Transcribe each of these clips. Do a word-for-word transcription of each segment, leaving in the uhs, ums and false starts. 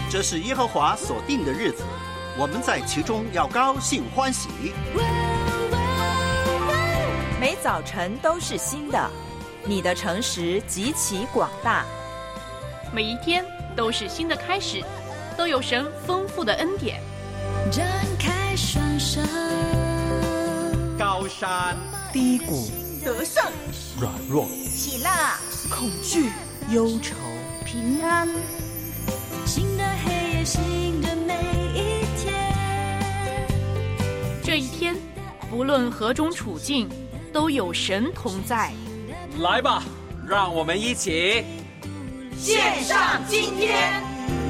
这是耶和华所定的日子，我们在其中要高兴欢喜。 每早晨都是新的，你的诚实极其广大。 每一天都是新的开始，都有神丰富的恩典。 张开双手， 高山低谷， 得胜， 软弱， 喜乐， 恐惧，忧愁， 平安。 新的黑夜，新的每一天。 这一天，不论何种处境，都有神同在。 来吧，让我们一起献上今天。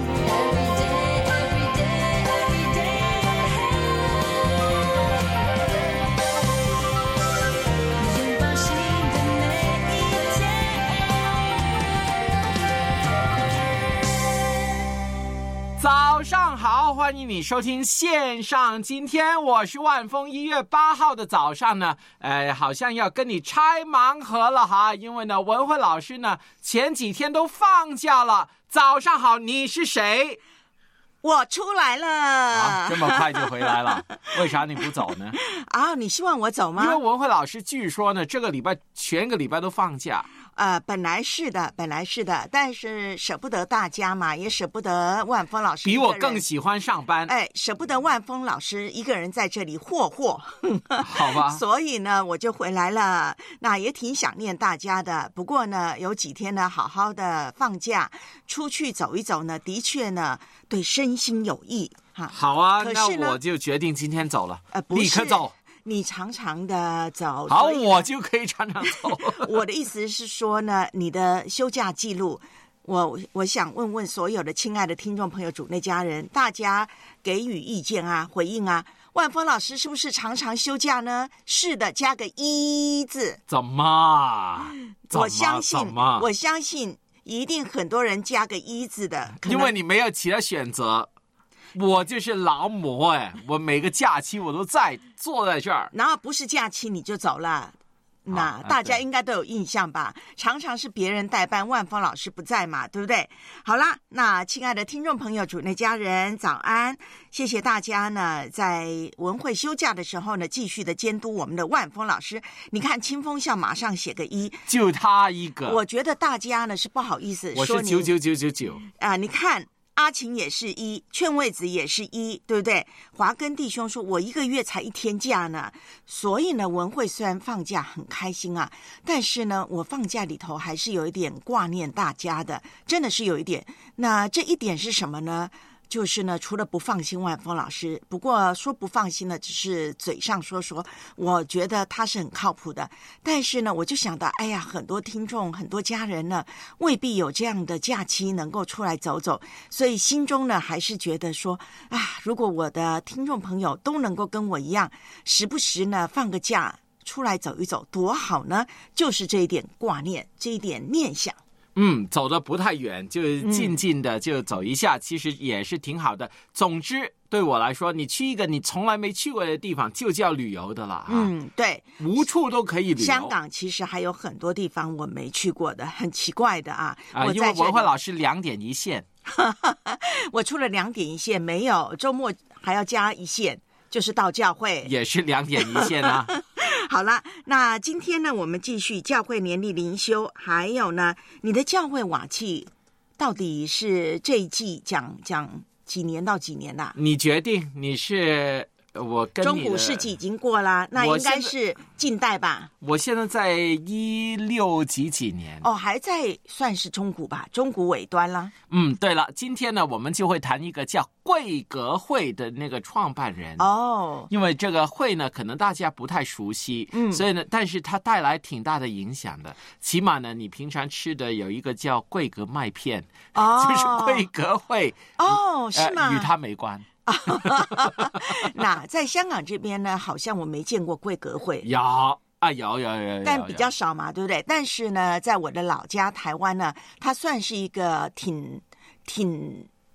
早上好，欢迎你收听线上今天，我是万峰。一月八号的早上呢，呃，好像要跟你拆盲盒了哈，因为呢，文慧老师呢前几天都放假了。早上好，你是谁？ 我出来了、 啊、这么快就回来了，为啥你不走呢？ 啊，你希望我走吗？ 因为文慧老师据说呢，这个礼拜全个礼拜都放假。 呃，本来是的，本来是的，但是舍不得大家嘛，也舍不得万峰老师比我更喜欢上班。 哎，舍不得万峰老师一个人在这里霍霍， 好吧。 所以呢，我就回来了。那也挺想念大家的。不过呢，有几天呢，好好的放假，出去走一走呢，的确呢，对身心有益哈。 好啊， 那我就决定今天走了， 呃，不是， 立刻走。 你常常的走， 好，我就可以常常走。 我的意思是说呢，你的休假记录，我我想问问所有的亲爱的听众朋友、主内家人，大家给予意见啊、回应啊。万峰老师是不是常常休假呢？是的，加个一字。 怎么？ 我相信，我相信一定很多人加个一字的， 因为你没有其他选择。我就是劳模哎，我每个假期我都在坐在这儿， 然后不是假期你就走了，那大家应该都有印象吧？常常是别人代班，万峰老师不在嘛，对不对？好啦，那亲爱的听众朋友、主内家人，早安！谢谢大家呢，在文慧休假的时候呢，继续的监督我们的万峰老师。你看清风笑马上写个一， 就他一个。 我觉得大家呢是不好意思说你， 我是九九九九九啊，你看。阿晴也是一，劝慰子也是一，对不对？华根弟兄说，我一个月才一天假呢，所以呢，文慧虽然放假很开心啊，但是呢，我放假里头还是有一点挂念大家的，真的是有一点。那这一点是什么呢？就是呢，除了不放心万峰老师，不过说不放心呢，只是嘴上说说，我觉得他是很靠谱的。但是呢，我就想到，哎呀，很多听众、很多家人呢，未必有这样的假期能够出来走走，所以心中呢，还是觉得说，啊，如果我的听众朋友都能够跟我一样，时不时呢放个假出来走一走，多好呢！就是这一点挂念，这一点念想。 嗯，走得不太远，就静静的就走一下、嗯、其实也是挺好的。总之对我来说，你去一个你从来没去过的地方就叫旅游的了、啊、 嗯，对， 无处都可以旅游。 香港其实还有很多地方我没去过的，很奇怪的啊。 啊，因为文慧老师两点一线我除了两点一线没有，周末还要加一线，就是到教会也是两点一线啊好了，那今天呢，我们继续教会年历灵修，还有呢，你的教会瓦器到底是这一季讲讲几年到几年啦？ 你决定，你是我跟你的中古世纪已经过啦，那应该是近代吧？ 我现在在一六几几年哦，还在算是中古吧，中古尾端啦。 嗯，对了，今天呢，我们就会谈一个叫贵格会的那个创办人哦， 因为这个会呢，可能大家不太熟悉，嗯，所以呢，但是它带来挺大的影响的。起码呢，你平常吃的有一个叫贵格麦片，哦，就是贵格会哦，是吗？ 呃、与它没关。 那在香港这边呢，好像我没见过贵格会。 有啊，有有有有， 但比较少嘛，对不对？但是呢，在我的老家台湾呢，它算是一个挺挺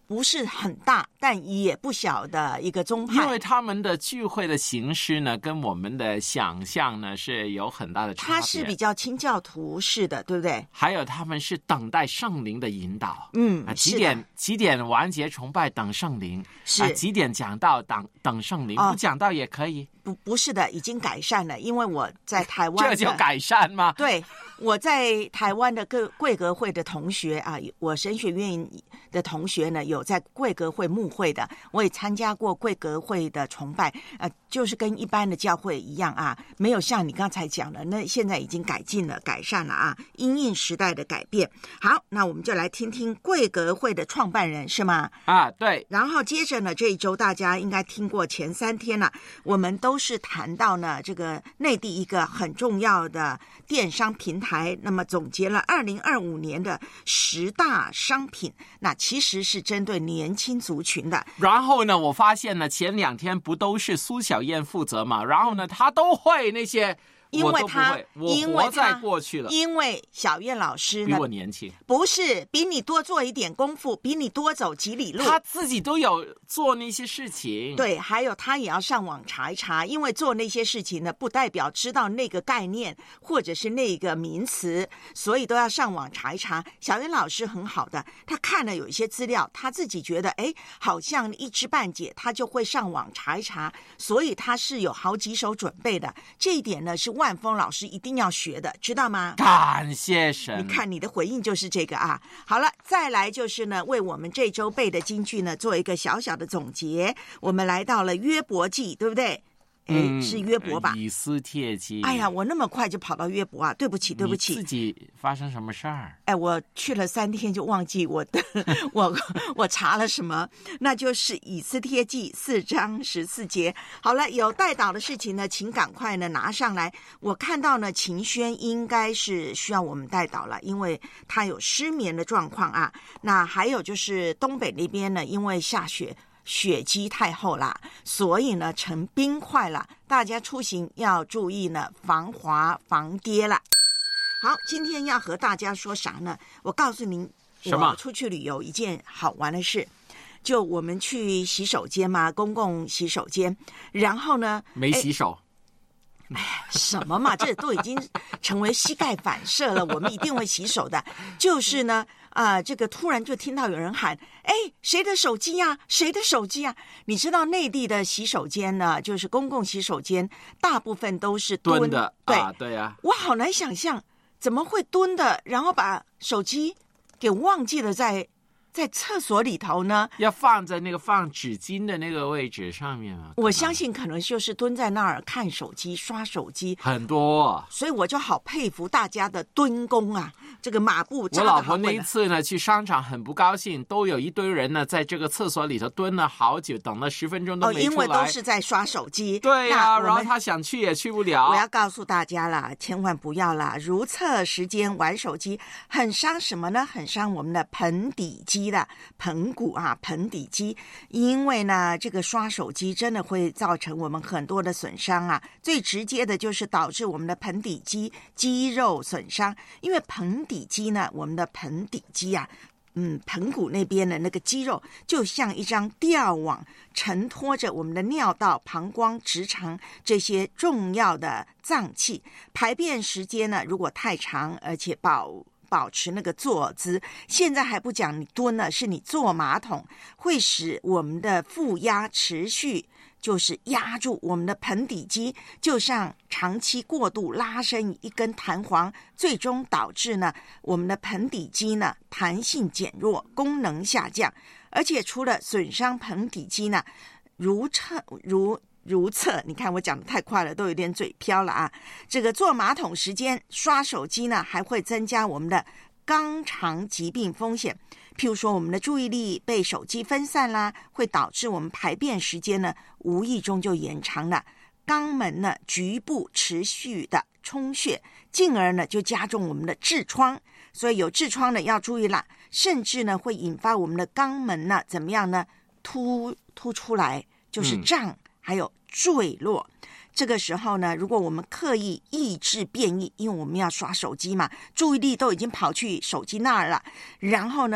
不是很大，但也不小的一个宗派。 因为他们的聚会的形式呢，跟我们的想象呢是有很大的差别。 它是比较清教徒式的，对不对？ 还有他们是等待圣灵的引导。 嗯， 啊、几点几点完结崇拜等圣灵， 是、 啊、几点讲道等等圣灵， 哦、 不讲道也可以。 不不是的，已经改善了，因为我在台湾这就改善吗？ 对，我在台湾的各贵格会的同学啊，我神学院的同学呢，有在贵格会牧会的，我也参加过贵格会的崇拜，呃，就是跟一般的教会一样啊，没有像你刚才讲的，那现在已经改进了、改善了啊，因应时代的改变。好，那我们就来听听贵格会的创办人是吗？ 啊，对。 然后接着呢，这一周大家应该听过前三天了、啊，我们都是谈到呢这个内地一个很重要的电商平台，那么总结了二零二五年的十大商品，那其实是针对年轻族群的。 然后呢，我发现呢，前两天不都是苏小燕负责嘛？然后呢，她都会那些。 因为他， 我活在过去了。 因为小燕老师呢， 比我年轻， 不是比你多做一点功夫，比你多走几里路。 他自己都有做那些事情。 对，还有他也要上网查一查，因为做那些事情呢，不代表知道那个概念或者是那个名词，所以都要上网查一查。小燕老师很好的，他看了有一些资料，他自己觉得哎，好像一知半解，他就会上网查一查，所以他是有好几手准备的。这一点呢是万峰老师一定要学的，知道吗？ 感谢神！ 你看你的回应就是这个啊。好了，再来就是呢，为我们这周背的金句呢做一个小小的总结。我们来到了约伯记，对不对？哎，是约伯吧？ 以斯帖记。 哎呀，我那么快就跑到约伯啊！对不起，对不起。 你自己发生什么事儿？ 哎，我去了三天就忘记我的，我我查了什么？那就是以斯帖记四章十四节。好了，有带导的事情呢，请赶快呢拿上来。我看到呢，秦轩应该是需要我们带导了，因为他有失眠的状况啊。那还有就是东北那边呢，因为下雪。雪积太厚啦，所以呢成冰块了，大家出行要注意呢，防滑防跌了。好，今天要和大家说啥呢？我告诉您， 什么？ 我出去旅游一件好玩的事，就我们去洗手间嘛，公共洗手间，然后呢没洗手。 哎呀，什么嘛，这都已经成为膝盖反射了，我们一定会洗手的。就是呢，啊、呃，这个突然就听到有人喊：“哎，谁的手机呀？谁的手机呀？”你知道内地的洗手间呢，就是公共洗手间，大部分都是蹲, 蹲的， 对、 啊、对呀、啊。 我好难想象怎么会蹲的，然后把手机给忘记了在。在厕所里头呢， 要放在那个放纸巾的那个位置上面啊。 我相信可能就是蹲在那儿看手机、刷手机， 很多。 所以我就好佩服大家的蹲功啊，这个马步扎我得好稳啊。 老婆那一次呢，去商场很不高兴，都有一堆人呢在这个厕所里头蹲了好久，等了十分钟都没出来。 哦，因为都是在刷手机。 对呀、啊， 然后她想去也去不了。 我要告诉大家啦，千万不要啦，如厕时间玩手机，很伤什么呢？很伤我们的盆底肌的盆骨啊，盆底肌。因为呢，这个刷手机真的会造成我们很多的损伤啊。最直接的就是导致我们的盆底肌肌肉损伤。因为盆底肌呢，我们的盆底肌啊。嗯，盆骨那边的那个肌肉就像一张吊网，承托着我们的尿道、膀胱、直肠这些重要的脏器。排便时间呢，如果太长，而且保保持那个坐姿，现在还不讲你蹲了，是你坐马桶，会使我们的负压持续。就是压住我们的盆底肌，就像长期过度拉伸一根弹簧，最终导致呢我们的盆底肌呢弹性减弱，功能下降。而且除了损伤盆底肌呢，如厕如如厕，你看我讲的太快了，都有点嘴飘了啊。这个坐马桶时间刷手机呢，还会增加我们的肛肠疾病风险。譬如说我们的注意力被手机分散啦，会导致我们排便时间呢无意中就延长了，肛门呢局部持续的充血，进而呢就加重我们的痔疮。所以有痔疮的要注意啦，甚至呢会引发我们的肛门呢怎么样呢凸凸出来，就是胀、嗯、还有坠落。这个时候呢，如果我们刻意抑制便意，因为我们要刷手机嘛，注意力都已经跑去手机那儿了，然后呢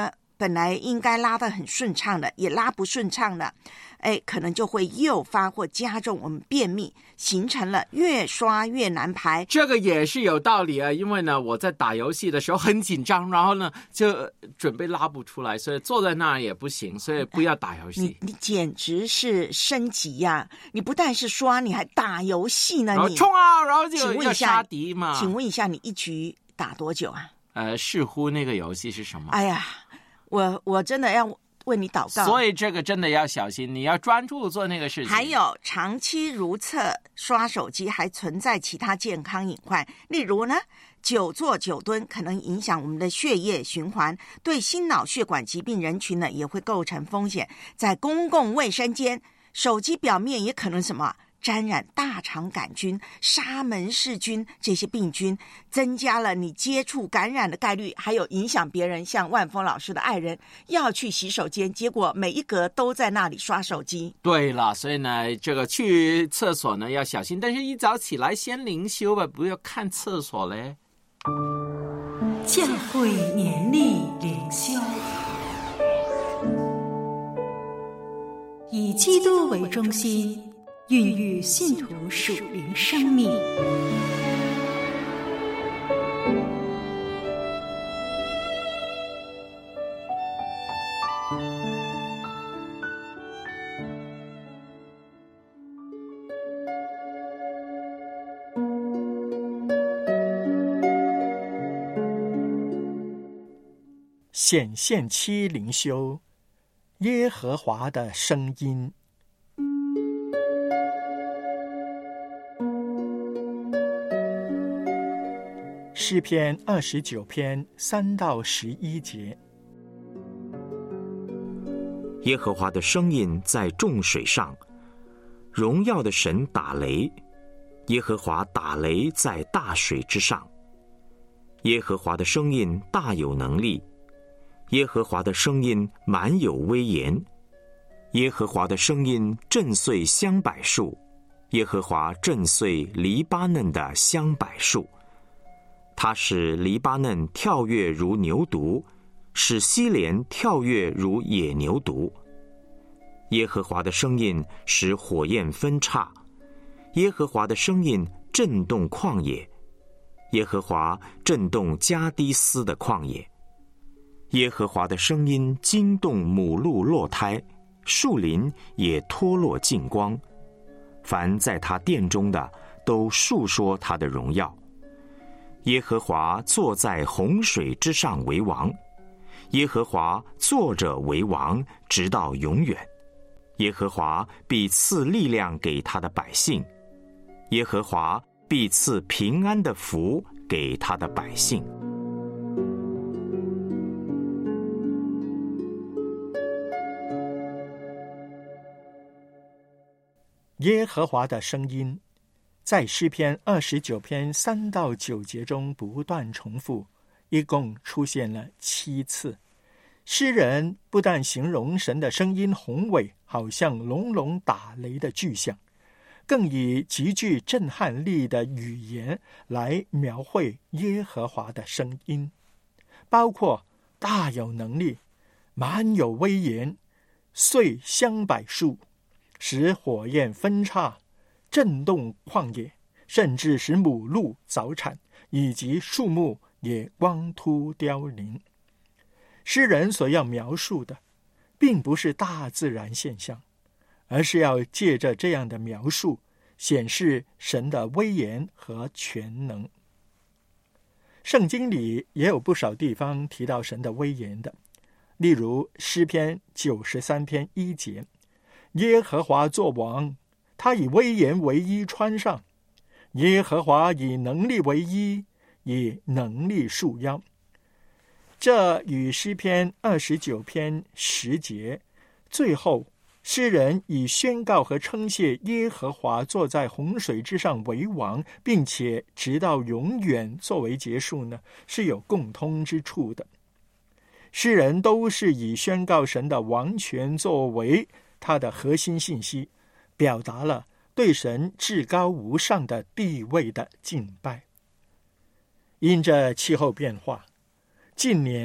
本来应该拉得很顺畅的，也拉不顺畅了，哎，可能就会诱发或加重我们便秘，形成了越刷越难排。 这个也是有道理啊，因为呢，我在打游戏的时候很紧张，然后呢就准备拉不出来，所以坐在那儿也不行，所以不要打游戏。 你你简直是升级呀、啊！你不但是刷，你还打游戏呢！你冲啊，然后就请问一下， 要杀敌嘛。 请问一下，你一局打多久啊？ 呃，似乎那个游戏是什么？ 哎呀，我我真的要为你祷告。 所以这个真的要小心，你要专注做那个事情。 还有长期如厕刷手机还存在其他健康隐患，例如呢，久坐久蹲可能影响我们的血液循环，对心脑血管疾病人群呢也会构成风险。在公共卫生间，手机表面也可能什么沾染大肠杆菌、沙门氏菌这些病菌，增加了你接触感染的概率，还有影响别人。像万峰老师的爱人要去洗手间，结果每一格都在那里刷手机。 对了，所以呢，这个去厕所呢要小心，但是一早起来先灵修吧，不要看厕所嘞。 教会年历灵修，以基督为中心，孕育信徒属灵生命。 显现期灵修，耶和华的声音。诗篇二十九篇三到十一节。 耶和华的声音在众水上，荣耀的神打雷，耶和华打雷在大水之上。耶和华的声音大有能力，耶和华的声音满有威严，耶和华的声音震碎香柏树，耶和华震碎黎巴嫩的香柏树。他使黎巴嫩跳跃如牛犊，使西连跳跃如野牛犊。耶和华的声音使火焰分叉，耶和华的声音震动旷野，耶和华震动加低斯的旷野。耶和华的声音惊动母鹿落胎，树林也脱落净光。凡在他殿中的都述说他的荣耀。耶和华坐在洪水之上为王，耶和华坐着为王，直到永远。耶和华必赐力量给他的百姓，耶和华必赐平安的福给他的百姓。 耶和华的声音在诗篇二十九篇三到九节中不断重复，一共出现了七次。诗人不但形容神的声音宏伟，好像隆隆打雷的巨响，更以极具震撼力的语言来描绘耶和华的声音，包括大有能力、满有威严、碎香柏树、使火焰分叉、震动旷野，甚至使母鹿早产，以及树木也光秃凋零。诗人所要描述的并不是大自然现象，而是要借着这样的描述显示神的威严和全能。圣经里也有不少地方提到神的威严的，例如诗篇九十三篇一节，耶和华作王，他以威严为衣穿上，耶和华以能力为衣，以能力束腰。这与诗篇二十九篇十节最后诗人以宣告和称谢耶和华坐在洪水之上为王，并且直到永远作为结束呢，是有共通之处的。诗人都是以宣告神的王权作为他的核心信息，表达了对神至高无上的地位的敬拜。因着气候变化，近年呢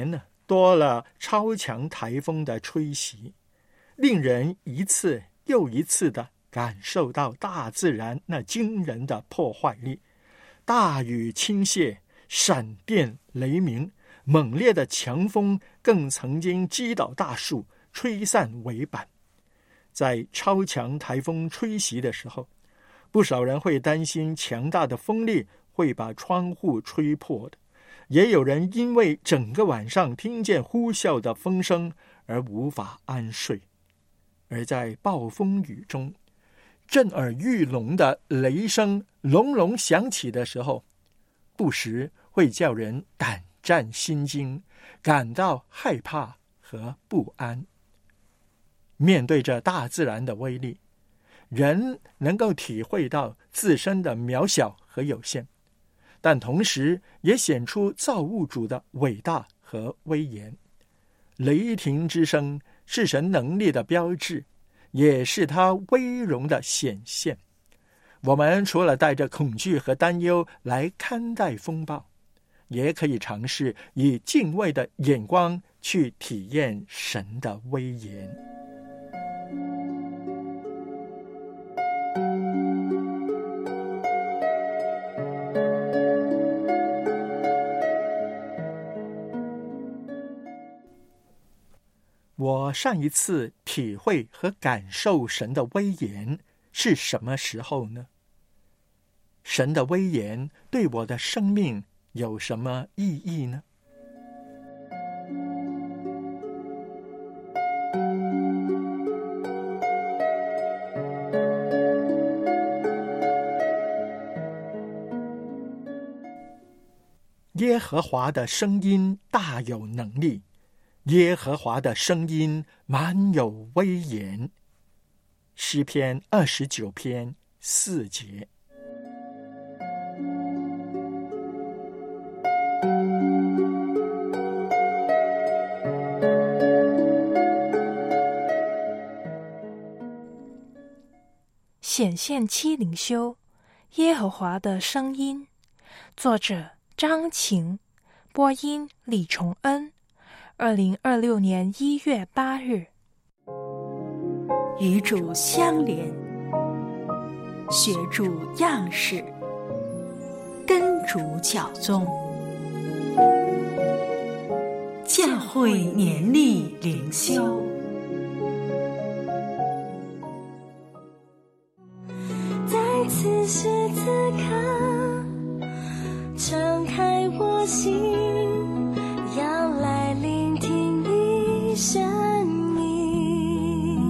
多了超强台风的吹袭，令人一次又一次地感受到大自然那惊人的破坏力。大雨倾泻，闪电雷鸣，猛烈的强风更曾经击倒大树，吹散围板。在超强台风吹袭的时候，不少人会担心强大的风力会把窗户吹破的，也有人因为整个晚上听见呼啸的风声而无法安睡。而在暴风雨中，震耳欲聋的雷声隆隆响起的时候，不时会叫人胆战心惊，感到害怕和不安。面对着大自然的威力，人能够体会到自身的渺小和有限，但同时也显出造物主的伟大和威严。雷霆之声是神能力的标志，也是他威荣的显现。我们除了带着恐惧和担忧来看待风暴，也可以尝试以敬畏的眼光去体验神的威严。我上一次体会和感受神的威严是什么时候呢？神的威严对我的生命有什么意义呢？耶和华的声音大有能力，耶和华的声音满有威严。诗篇二十九篇四节。 显现七灵修，耶和华的声音。作者张晴，播音李崇恩。二零二六年一月八日。 与主相连，学主样式，跟主教宗。教会年历灵修。 在此时此刻，敞开我心，要来聆听你声音。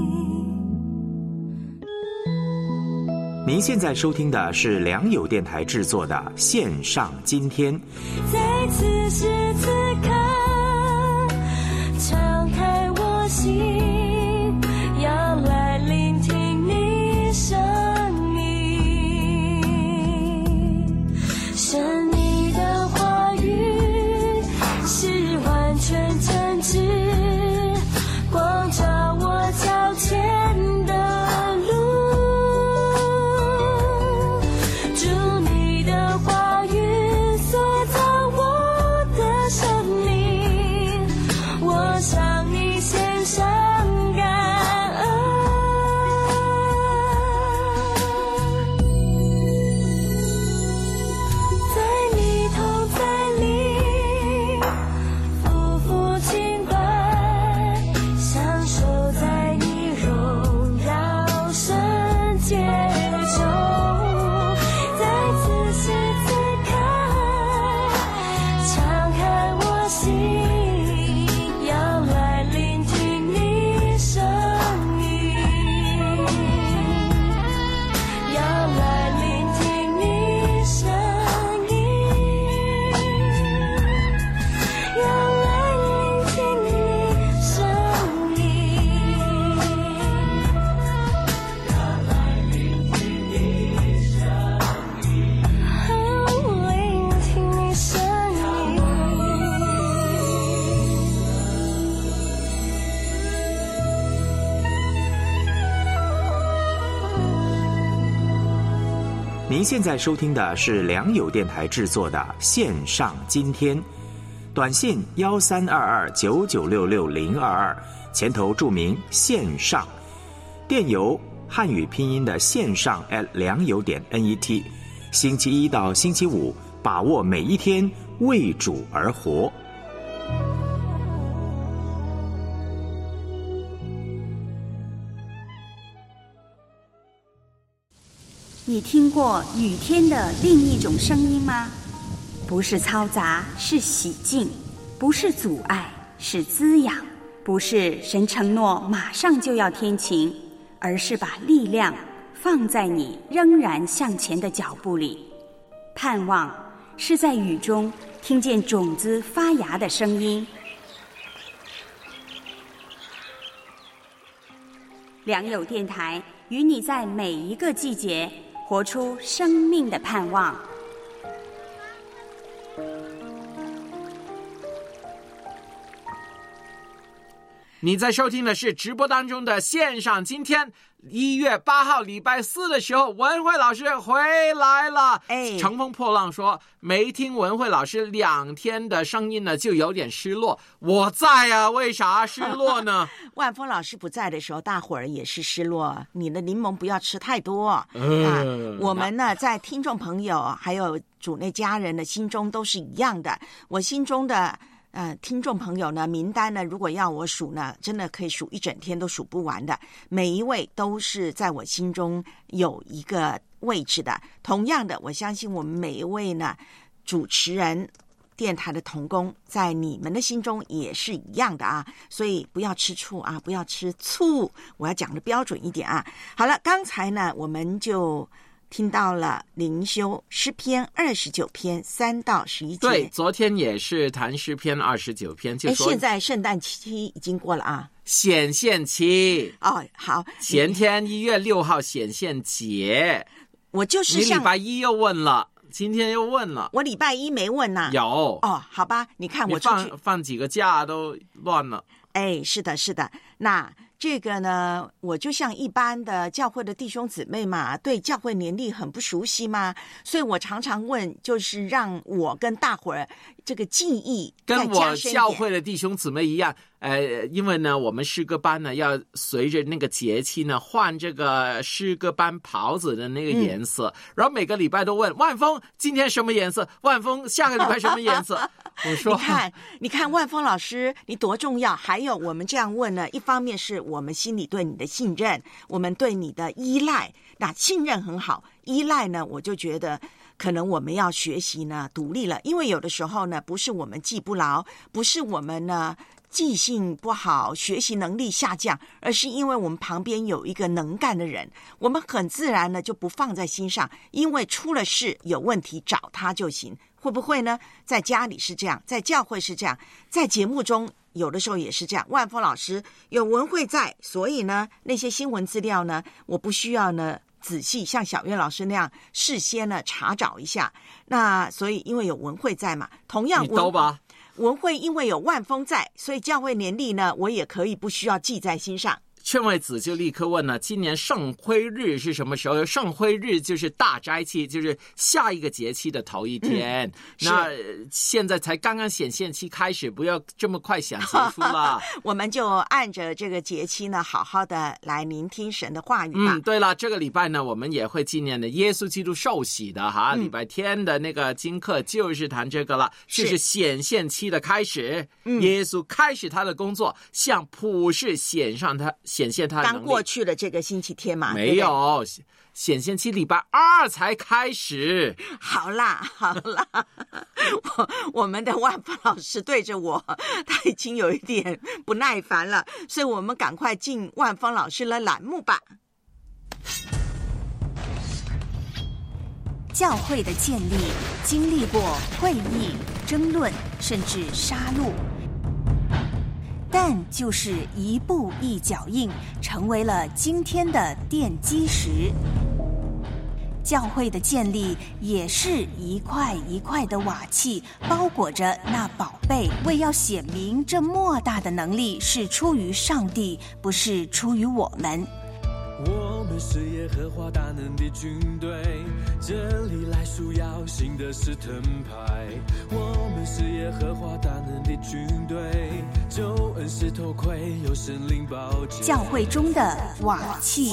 您现在收听的是良友电台制作的线上今天。 在此时此刻，敞开我心，要来聆听你声音。神你的话语是完全真知，光照我脚前的路。主你的话语塑造我的生命，我向你献上感恩。在你同在里，夫妇敬拜，享受在你荣耀圣洁中。在此时此刻，敞开我心，要来聆听你声音，要来聆听你声音，要来聆听你声音，要来聆听你声音，聆听你声音。 您现在收听的是良友电台制作的线上今天。 短信幺三二二九九六六零二二，前头注明线上。电邮汉语拼音的线上 at 良友点 net。星期一到星期五，把握每一天，为主而活。 你听过雨天的另一种声音吗？不是嘈杂，是洗净；不是阻碍，是滋养；不是神承诺马上就要天晴，而是把力量放在你仍然向前的脚步里。盼望是在雨中听见种子发芽的声音。良友电台与你在每一个季节活出生命的盼望。 你在收听的是直播当中的线上。今天一月八号礼拜四的时候，文慧老师回来了。 哎， 乘风破浪说没听文慧老师两天的声音呢，就有点失落。我在啊，为啥失落呢？ 万峰老师不在的时候，大伙儿也是失落。你的柠檬不要吃太多、嗯、啊！我们呢，在听众朋友还有主内家人的心中都是一样的。我心中的呃，听众朋友呢，名单呢，如果要我数呢，真的可以数一整天都数不完的。每一位都是在我心中有一个位置的。同样的，我相信我们每一位呢，主持人、电台的同工，在你们的心中也是一样的啊。所以不要吃醋啊，不要吃醋，我要讲的标准一点啊。好了，刚才呢，我们就听到了灵修诗篇二十九篇三到十一节。 对，昨天也是谈诗篇二十九篇，就说现在圣诞期已经过了啊， 显现期哦，好， 前天一月六号显现节， 我就是你礼拜一又问了，今天又问了， 我礼拜一没问呐、啊。 有哦，好吧，你看我出去你放放几个假都乱了。 哎，是的，是的，那。这个呢，我就像一般的教会的弟兄姊妹嘛，对教会年历很不熟悉嘛，所以我常常问，就是让我跟大伙儿这个记忆跟我教会的弟兄姊妹一样，呃，因为呢，我们诗歌班呢要随着那个节气呢换这个诗歌班袍子的那个颜色，嗯、然后每个礼拜都问万峰今天什么颜色，万峰下个礼拜什么颜色。我说， 你看，你看万峰老师你多重要。还有我们这样问呢，一方面是我们心里对你的信任，我们对你的依赖。那信任很好，依赖呢，我就觉得可能我们要学习呢独立了，因为有的时候呢，不是我们记不牢，不是我们呢记性不好，学习能力下降，而是因为我们旁边有一个能干的人，我们很自然呢就不放在心上，因为出了事有问题找他就行。会不会呢？在家里是这样，在教会是这样，在节目中有的时候也是这样。万峰老师有文慧在，所以呢那些新闻资料呢，我不需要呢仔细像小月老师那样事先呢查找一下。那所以因为有文慧在嘛，同样你兜吧。 文慧因为有万峰在，所以教会年历呢，我也可以不需要记在心上。 劝慰子就立刻问了，今年圣辉日是什么时候？圣辉日就是大斋期，就是下一个节气的头一天。嗯、那现在才刚刚显现期开始，不要这么快想结束了。 我们就按着这个节期呢，好好的来聆听神的话语吧。 嗯，对了，这个礼拜呢，我们也会纪念的耶稣基督受洗的哈。嗯、礼拜天的那个经课就是谈这个了，就是显现期的开始。嗯、耶稣开始他的工作，向普世显上他。显现他的能力。 刚过去的这个星期天嘛， 没有，显现期礼拜二才开始。 好啦，好啦，我我们的万峰老师对着我，他已经有一点不耐烦了，所以我们赶快进万峰老师的栏目吧。 教会的建立经历过会议、争论，甚至杀戮。但就是一步一脚印，成为了今天的奠基石。教会的建立也是一块一块的瓦器，包裹着那宝贝，为要显明这莫大的能力是出于上帝，不是出于我们。 我们是耶和华大能的军队，这里来束要新的是盾牌。我们是耶和华大能的军队，救恩是头盔，有神灵宝剑。 教会中的瓦器。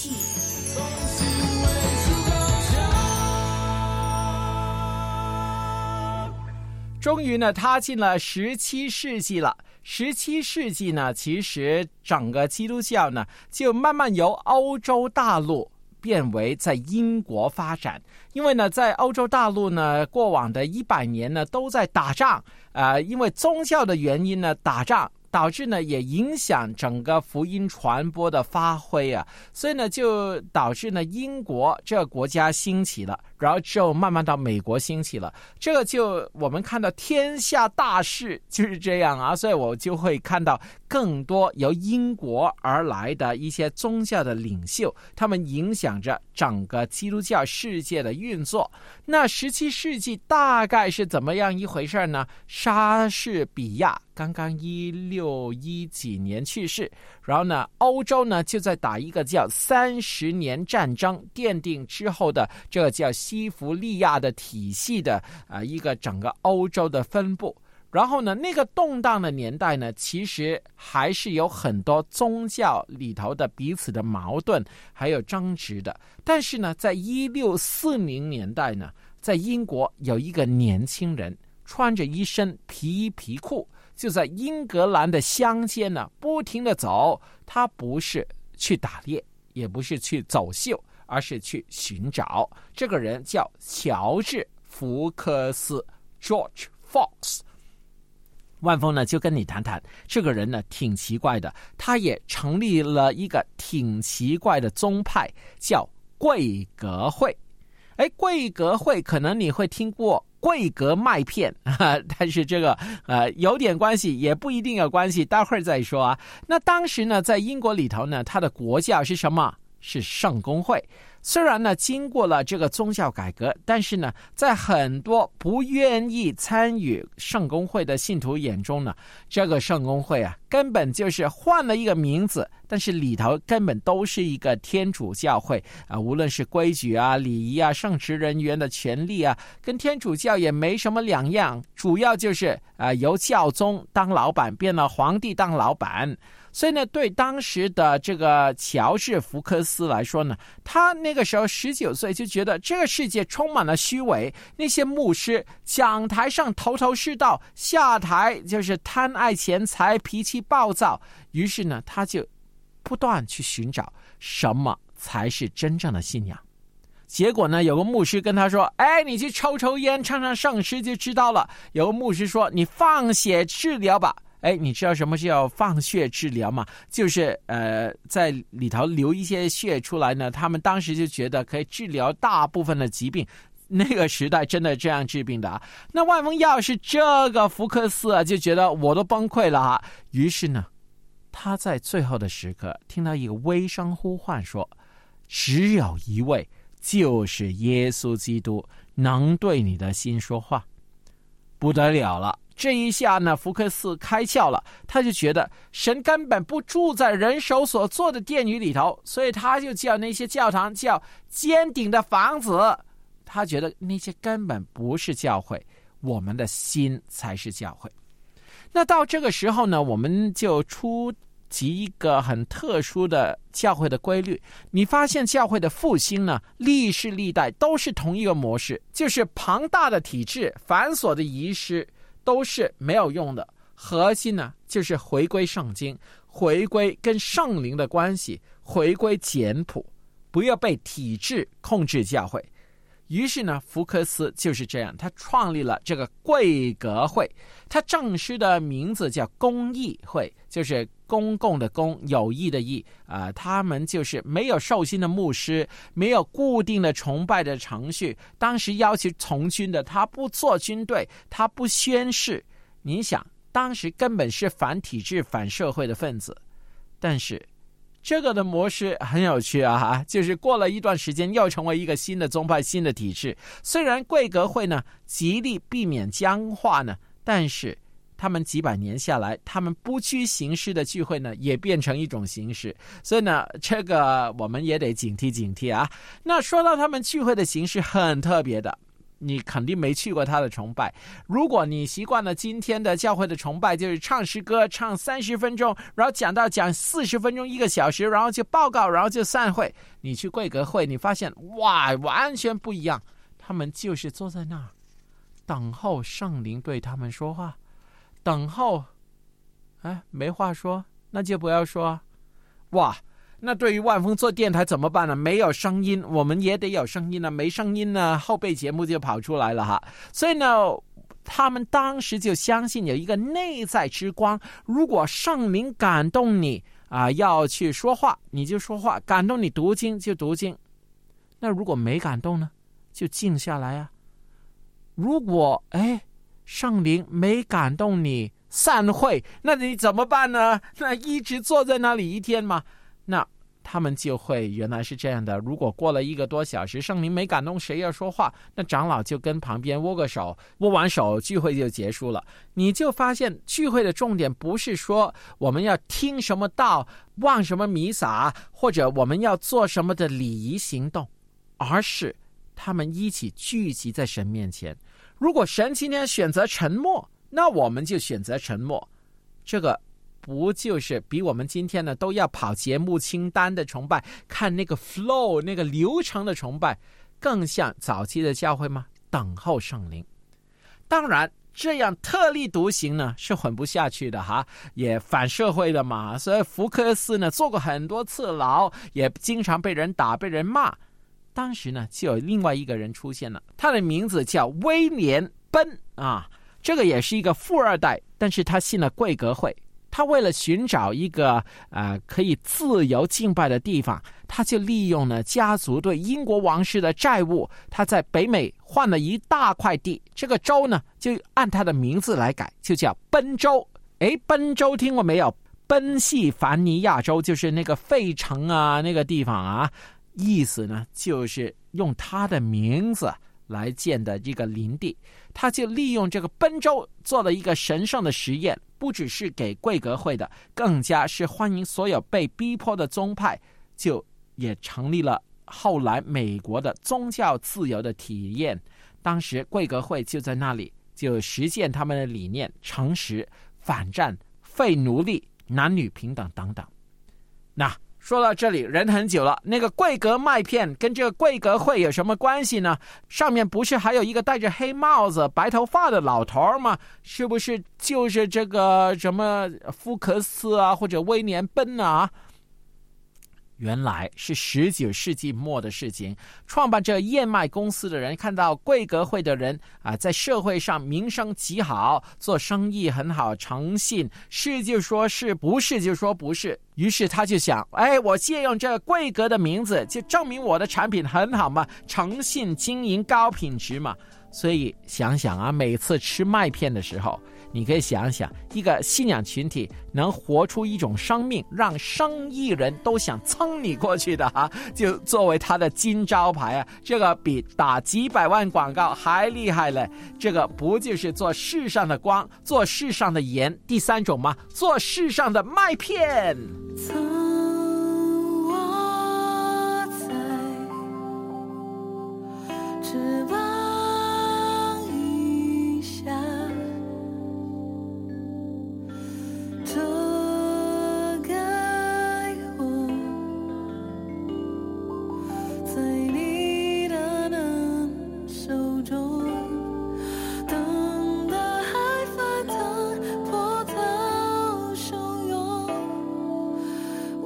终于呢，踏进了十七世纪了。十七世纪呢，其实整个基督教呢，就慢慢由欧洲大陆变为在英国发展。因为呢，在欧洲大陆呢，过往的一百年呢，都在打仗，呃，因为宗教的原因呢，打仗。导致呢也影响整个福音传播的发挥啊，所以呢就导致呢英国这个国家兴起了，然后之后慢慢到美国兴起了。这个就我们看到天下大势就是这样啊，所以我就会看到更多由英国而来的一些宗教的领袖，他们影响着整个基督教世界的运作。那十七世纪大概是怎么样一回事呢？莎士比亚刚刚一六一几年去世，然后呢，欧洲呢就在打一个叫三十年战争，奠定之后的这个叫西弗利亚的体系的啊、呃、一个整个欧洲的分布。然后呢，那个动荡的年代呢，其实还是有很多宗教里头的彼此的矛盾还有争执的。但是呢，在一六四零年代呢，在英国有一个年轻人穿着一身皮衣皮裤，就在英格兰的乡间呢不停地走。他不是去打猎，也不是去走秀，而是去寻找。这个人叫乔治·福克斯 George Fox。万峰呢就跟你谈谈，这个人呢挺奇怪的，他也成立了一个挺奇怪的宗派，叫贵格会。哎，贵格会可能你会听过贵格麦片，但是这个呃有点关系，也不一定有关系，待会儿再说啊。那当时呢，在英国里头呢，它的国教是什么？是圣公会。虽然呢经过了这个宗教改革，但是呢在很多不愿意参与圣公会的信徒眼中呢，这个圣公会啊根本就是换了一个名字，但是里头根本都是一个天主教会啊、呃，无论是规矩啊、礼仪啊、圣职人员的权利啊，跟天主教也没什么两样，主要就是啊、呃、由教宗当老板变了皇帝当老板。所以呢，对当时的这个乔治·福克斯来说呢，他那个时候十九岁就觉得这个世界充满了虚伪，那些牧师讲台上头头是道，下台就是贪爱钱财、脾气暴躁。于是呢，他就不断去寻找什么才是真正的信仰。结果呢，有个牧师跟他说：“哎，你去抽抽烟，唱唱圣诗就知道了。”有个牧师说：“你放血治疗吧。”哎，你知道什么叫放血治疗吗？就是呃，在里头流一些血出来呢，他们当时就觉得可以治疗大部分的疾病。那个时代真的这样治病的啊。那万峰要是这个福克斯啊，就觉得我都崩溃了啊。于是呢，他在最后的时刻听到一个微声呼唤说：“只有一位，就是耶稣基督，能对你的心说话。”不得了了。这一下呢，福克斯开窍了，他就觉得神根本不住在人手所做的殿宇里头，所以他就叫那些教堂叫尖顶的房子。他觉得那些根本不是教会，我们的心才是教会。那到这个时候呢，我们就出及一个很特殊的教会的规律。你发现教会的复兴呢，历世历代都是同一个模式，就是庞大的体制、繁琐的仪式都是没有用的，核心呢就是回归圣经，回归跟圣灵的关系，回归简朴，不要被体制控制教会。于是呢，福克斯就是这样，他创立了这个贵格会，他正式的名字叫公益会，就是公共的公，有益的益啊、呃。他们就是没有受薪的牧师，没有固定的崇拜的程序。当时要求从军的，他不做军队，他不宣誓。你想，当时根本是反体制、反社会的分子，但是这个的模式很有趣啊，就是过了一段时间又成为一个新的宗派、新的体制。虽然贵格会呢极力避免僵化呢，但是他们几百年下来，他们不拘形式的聚会呢，也变成一种形式。所以呢，这个我们也得警惕警惕啊。那说到他们聚会的形式很特别的，你肯定没去过他的崇拜。如果你习惯了今天的教会的崇拜，就是唱诗歌唱三十分钟，然后讲到讲四十分钟一个小时，然后就报告，然后就散会。你去贵格会，你发现哇，完全不一样。他们就是坐在那儿等候圣灵对他们说话，等候哎，没话说那就不要说。哇，那对于万丰做电台怎么办呢？没有声音，我们也得有声音呢。没声音呢，后备节目就跑出来了哈。所以呢，他们当时就相信有一个内在之光，如果圣灵感动你啊、呃，要去说话，你就说话；感动你读经就读经。那如果没感动呢，就静下来啊。如果哎，圣灵没感动你散会，那你怎么办呢？那一直坐在那里一天吗？那他们就会原来是这样的，如果过了一个多小时圣灵没感动谁要说话，那长老就跟旁边握个手，握完手聚会就结束了。你就发现聚会的重点不是说我们要听什么道望什么弥撒，或者我们要做什么的礼仪行动，而是他们一起聚集在神面前。如果神今天选择沉默，那我们就选择沉默。这个不就是比我们今天呢都要跑节目清单的崇拜，看那个 flow 那个流程的崇拜，更像早期的教会吗？等候圣灵。当然这样特立独行呢是混不下去的哈，也反社会的嘛。所以福克斯呢坐过很多次牢，也经常被人打被人骂。当时呢就有另外一个人出现了，他的名字叫威廉奔啊，这个也是一个富二代，但是他信了贵格会。他为了寻找一个呃可以自由敬拜的地方，他就利用了家族对英国王室的债务，他在北美换了一大块地，这个州呢就按他的名字来改，就叫奔州。诶，奔州听过没有？奔西凡尼亚州就是那个费城啊那个地方啊，意思呢就是用他的名字来建的这个林地。他就利用这个奔州做了一个神圣的实验，不只是给贵格会的，更加是欢迎所有被逼迫的宗派，就也成立了后来美国的宗教自由的体验。当时贵格会就在那里就实践他们的理念，诚实、反战、废奴隶、男女平等等等。那说到这里人很久了，那个贵格麦片跟这个贵格会有什么关系呢？上面不是还有一个戴着黑帽子白头发的老头吗？是不是就是这个什么福克斯啊或者威廉奔啊？原来是十九世纪末的事情，创办这燕麦公司的人看到贵格会的人啊，在社会上名声极好，做生意很好，诚信，是就说是，不是就说不是。于是他就想，哎，我借用这个贵格的名字，就证明我的产品很好嘛，诚信经营高品质嘛。所以想想啊，每次吃麦片的时候，你可以想想，一个信仰群体能活出一种生命，让生意人都想蹭你过去的哈、啊，就作为他的金招牌啊，这个比打几百万广告还厉害嘞。这个不就是做世上的光，做世上的盐，第三种吗？做世上的麦片。 曾我在翅膀一下，遮盖我，在你的能手中，等待海翻腾波涛汹涌，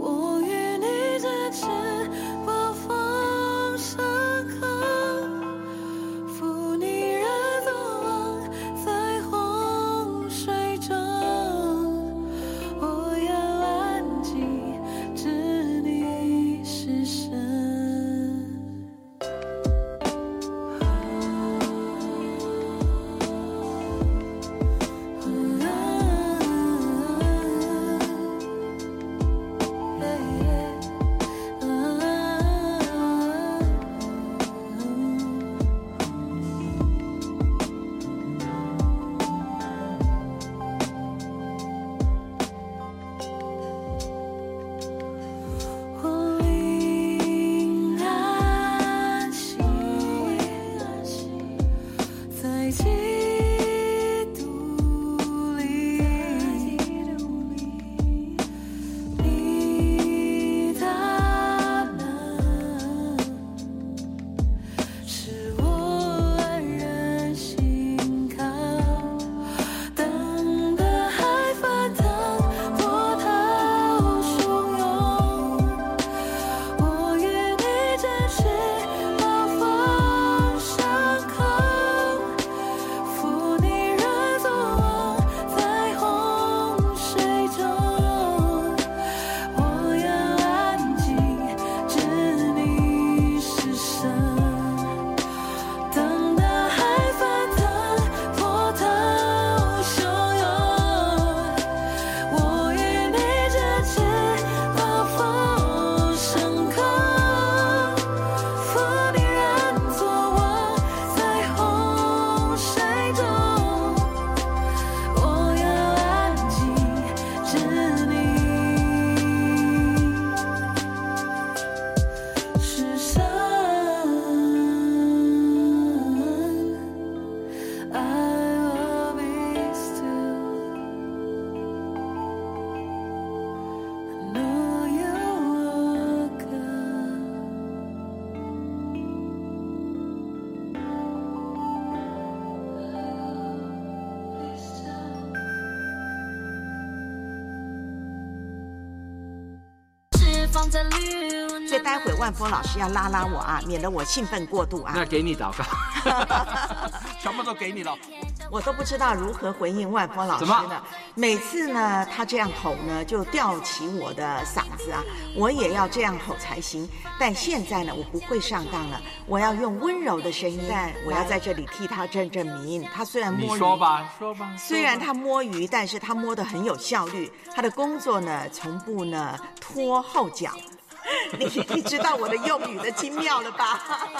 放着绿。 所以待会万峰老师要拉拉我啊，免得我兴奋过度啊。 那给你祷告，什么都给你了。 我都不知道如何回应万峰老师呢。每次呢，他这样吼呢，就吊起我的嗓子啊，我也要这样吼才行。但现在呢，我不会上当了，我要用温柔的声音，但我要在这里替他正正名。他虽然摸鱼， 你说吧，说吧。 虽然他摸鱼，但是他摸得很有效率。他的工作呢，从不呢拖后脚。你你知道我的用语的精妙了吧？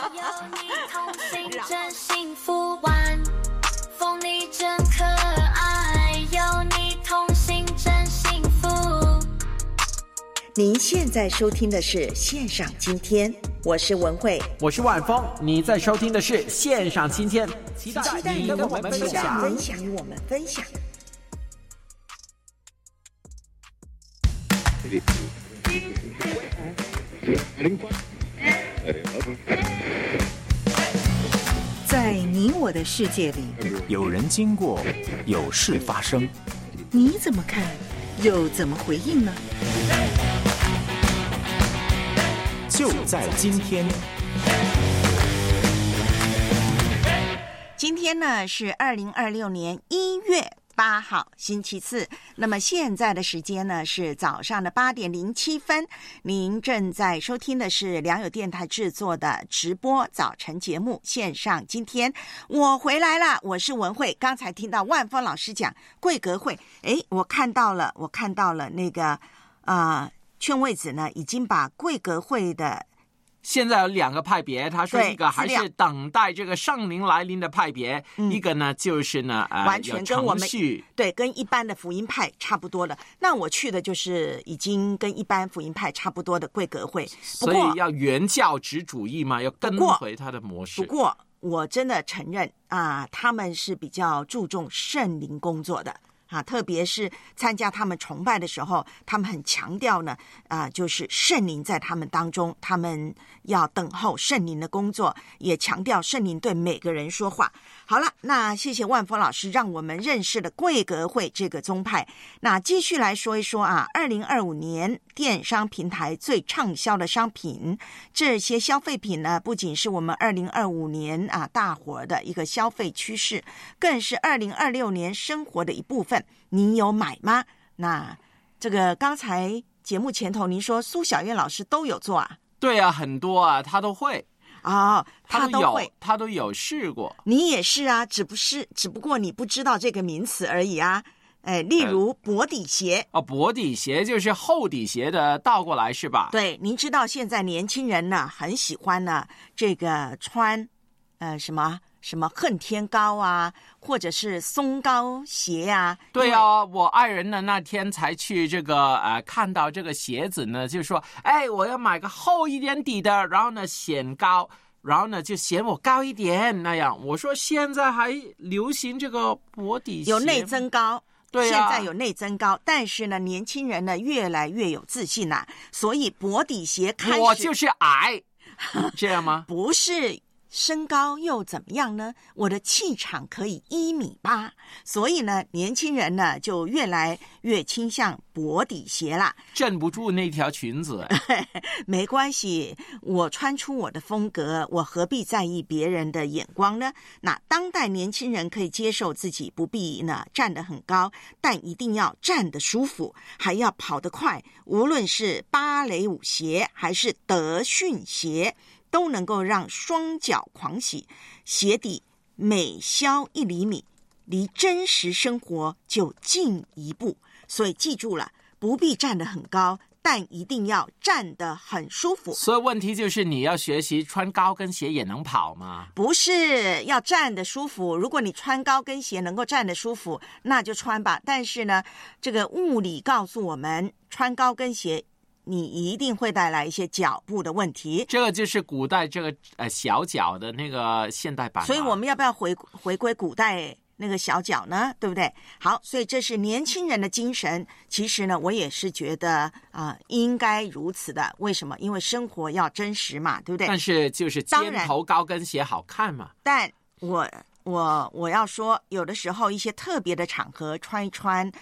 真幸福，晚风你真可爱，有你同行真幸福。 您现在收听的是线上今天，我是文慧， 我是万峰，你在收听的是线上今天，期待你跟我们分享， 分享与我们分享。 在你我的世界里， 有人经过，有事发生， 你怎么看，又怎么回应呢？ 就在今天。 今天呢是二零二六年一月八号星期四，那么现在的时间呢是早上的八点零七分。您正在收听的是良友电台制作的直播早晨节目线上今天。我回来了，我是文慧。刚才听到万峰老师讲贵格会，诶，我看到了，我看到了那个啊、呃，劝慰子呢已经把贵格会的。 现在有两个派别，他说一个还是等待这个圣灵来临的派别，嗯、一个呢就是呢、呃、 完全跟我们对跟一般的福音派差不多的。那我去的就是已经跟一般福音派差不多的贵格会， 所以要原教旨主义嘛，要跟回他的模式。 不过我真的承认啊，他们是比较注重圣灵工作的。啊，特别是参加他们崇拜的时候，他们很强调呢，啊，就是圣灵在他们当中，他们要等候圣灵的工作，也强调圣灵对每个人说话。好了，那谢谢万峰老师，让我们认识了贵格会这个宗派。那继续来说一说啊，二零二五年电商平台最畅销的商品，这些消费品呢，不仅是我们二零二五年啊大伙的一个消费趋势，更是二零二六年生活的一部分。你有买吗？那这个刚才节目前头您说苏小燕老师都有做啊？ 对啊，很多啊，他都会哦，他都会， 他都有试过。 你也是啊，只不是只不过你不知道这个名词而已啊。哎，例如薄底鞋、 呃、哦，薄底鞋就是厚底鞋的倒过来是吧？ 对，您知道现在年轻人呢很喜欢呢这个穿呃什么？什么恨天高啊，或者是松糕鞋啊？ 对啊，我爱人呢那天才去这个呃看到这个鞋子呢，就说哎，我要买个厚一点底的，然后呢显高，然后呢就显我高一点那样。我说现在还流行这个薄底鞋， 有内增高。 对啊， 现在有内增高，但是呢，年轻人呢越来越有自信啦、啊，所以薄底鞋开始。 我就是矮，这样吗？ 不是。身高又怎么样呢？我的气场可以一米八，所以呢，年轻人呢就越来越倾向薄底鞋啦。 镇不住那条裙子， 没关系，我穿出我的风格，我何必在意别人的眼光呢？那当代年轻人可以接受自己不必呢站得很高，但一定要站得舒服，还要跑得快。无论是芭蕾舞鞋还是德训鞋，都能够让双脚狂喜，鞋底每削一厘米，离真实生活就近一步。所以记住了，不必站得很高，但一定要站得很舒服。 所以问题就是你要学习穿高跟鞋也能跑吗？ 不是，要站得舒服。如果你穿高跟鞋能够站得舒服，那就穿吧。但是呢，这个物理告诉我们，穿高跟鞋你一定会带来一些脚部的问题。 这个就是古代这个呃小脚的那个现代版。 所以我们要不要回回归古代那个小脚呢？对不对？好，所以这是年轻人的精神。其实呢，我也是觉得啊、呃，应该如此的。为什么？因为生活要真实嘛，对不对？ 但是就是尖头高跟鞋好看嘛。 但我我我要说，有的时候一些特别的场合穿一穿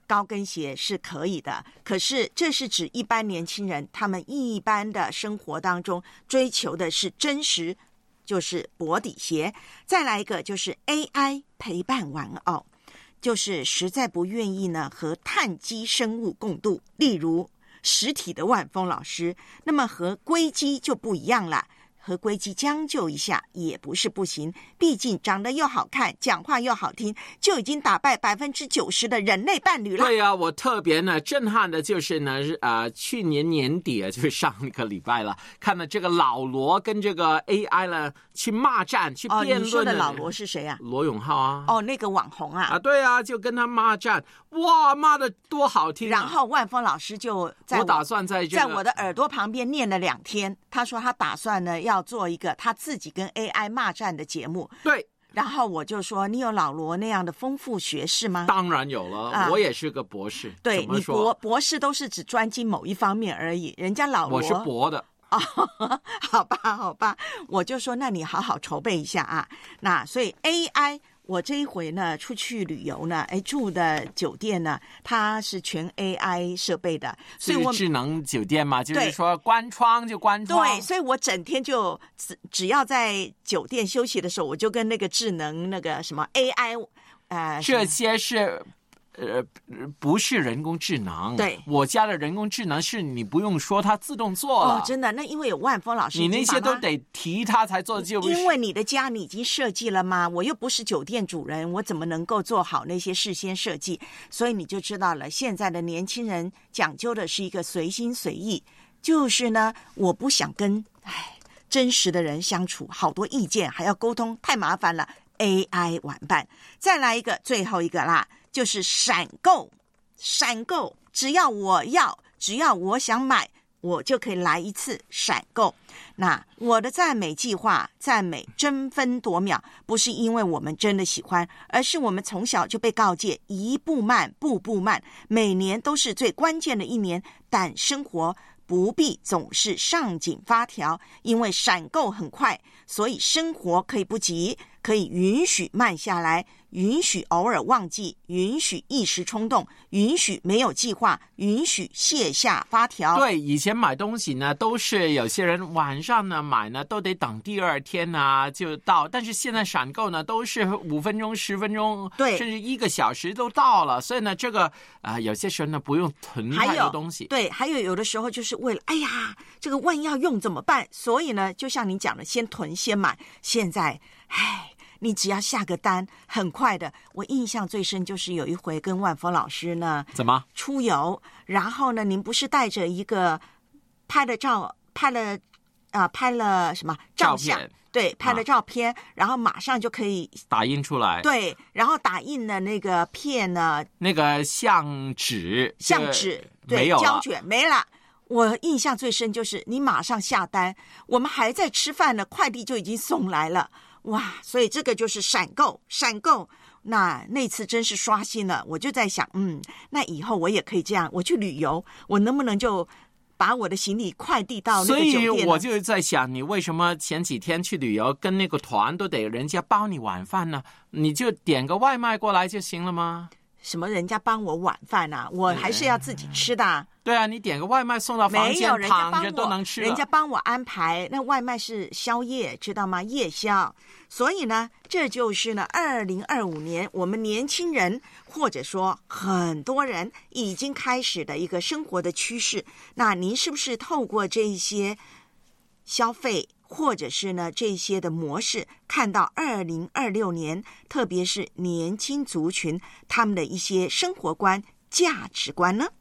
高跟鞋是可以的，可是这是指一般年轻人，他们一般的生活当中追求的是真实，就是薄底鞋。再来一个就是 A I 陪伴玩偶，就是实在不愿意呢和碳基生物共度，例如实体的万峰老师，那么和硅基就不一样了。和硅基将就一下也不是不行，毕竟长得又好看，讲话又好听，就已经打败百分之九十的人类伴侣了。 对呀、啊，我特别呢震撼的就是呢，呃，去年年底啊，就是上个礼拜了，看了这个老罗跟这个 A I 呢去骂战，去辩论。哦， 你说的老罗是谁啊？ 罗永浩啊。 哦，那个网红啊。 啊，对啊，就跟他骂战，哇，骂的多好听、啊。 然后万峰老师就在 我, 我打算在、这个、 在我的耳朵旁边念了两天，他说他打算呢要做一个他自己跟 A I 骂战的节目。 对， 然后我就说，你有老罗那样的丰富学识吗？ 当然有了，啊、我也是个博士。 对，你博博士都是只专精某一方面而已，人家老罗我是博的。 哦，好吧，好吧，我就说，那你好好筹备一下啊。那所以 A I。我这一回呢出去旅游呢，哎，住的酒店呢，它是全 A I 设备的，所以我智能酒店嘛，就是说关窗就关窗。 对，所以我整天就只只要在酒店休息的时候，我就跟那个智能那个什么 A I， 呃， 这些是。呃，不是人工智能。 对， 我家的人工智能是你不用说，它自动做了。 哦，真的？那因为有万峰老师， 你那些都得提它才做。就因为你的家你已经设计了吗？我又不是酒店主人，我怎么能够做好那些事先设计？所以你就知道了，现在的年轻人讲究的是一个随心随意，就是呢，我不想跟唉真实的人相处，好多意见还要沟通，太麻烦了。A I 玩伴，再来一个，最后一个啦。就是闪购，闪购，只要我要，只要我想买，我就可以来一次闪购。那我的赞美计划，赞美争分夺秒，不是因为我们真的喜欢，而是我们从小就被告诫一步慢，步步慢，每年都是最关键的一年，但生活不必总是上紧发条，因为闪购很快，所以生活可以不急，可以允许慢下来，允许偶尔忘记，允许一时冲动，允许没有计划，允许卸下发条。 对，以前买东西呢，都是有些人晚上呢买呢，都得等第二天呢就到，但是现在闪购呢，都是五分钟、十分钟， 对， 甚至一个小时都到了。所以呢，这个啊、呃，有些时候呢，不用囤太多东西。 对，还有有的时候就是为了，哎呀，这个万一要用怎么办？所以呢，就像你讲的，先囤先买。现在，唉。你只要下个单，很快的。我印象最深就是有一回跟万峰老师呢， 怎么出游？然后呢，您不是带着一个拍了照，拍了啊、呃，拍了什么照相？对，拍了照片，啊、然后马上就可以打印出来。 对，然后打印的那个片呢， 那个相纸， 相纸对，胶卷没了。我印象最深就是你马上下单，我们还在吃饭呢，快递就已经送来了。哇，所以这个就是闪购，闪购。那那次真是刷新了，我就在想，嗯，那以后我也可以这样，我去旅游，我能不能就把我的行李快递到那个酒店？ 所以我就在想，你为什么前几天去旅游，跟那个团都得人家包你晚饭呢？你就点个外卖过来就行了吗？ 什么人家帮我晚饭啊？我还是要自己吃的、啊。 对啊，你点个外卖送到房间，躺着都能吃了。 人家帮我安排，那外卖是宵夜，知道吗？夜宵。所以呢，这就是呢，二零二五年我们年轻人或者说很多人已经开始的一个生活的趋势。那您是不是透过这些消费，或者是呢这些的模式，看到二零二六年，特别是年轻族群他们的一些生活观、价值观呢？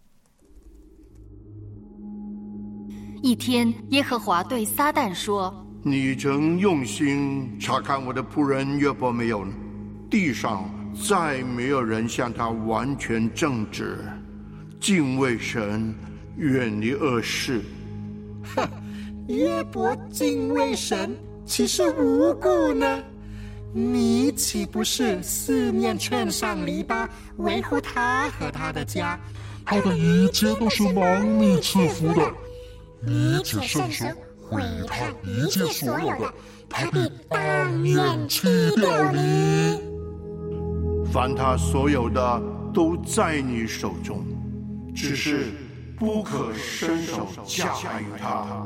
一天，耶和华对撒旦说： 你曾用心查看我的仆人约伯没有呢？地上再没有人像他完全正直，敬畏神，远离恶事。 哼，约伯敬畏神，岂是无故呢？你岂不是四面圈上篱笆，维护他和他的家？ 他的一切都是盲目赐福的。 你且伸手毁他一切所有的，他必当面弃掉你。 凡他所有的都在你手中，只是不可伸手驾驭它。